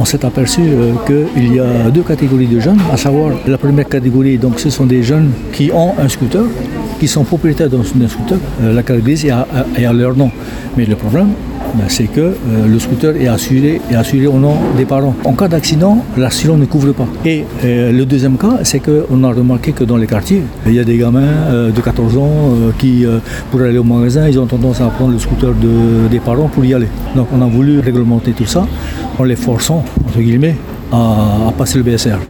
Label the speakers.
Speaker 1: on s'est aperçu qu'il y a deux catégories de jeunes, à savoir la première catégorie, donc ce sont des jeunes qui ont un scooter, qui sont propriétaires d'un scooter, la carte grise est à leur nom. Mais le problème, c'est que le scooter est assuré au nom des parents. En cas d'accident, l'assurance ne couvre pas. Et le deuxième cas, c'est qu'on a remarqué que dans les quartiers, il y a des gamins de 14 ans qui, pour aller au magasin, ils ont tendance à prendre le scooter des parents pour y aller. Donc on a voulu réglementer tout ça en les forçant, entre guillemets, à passer le BSR.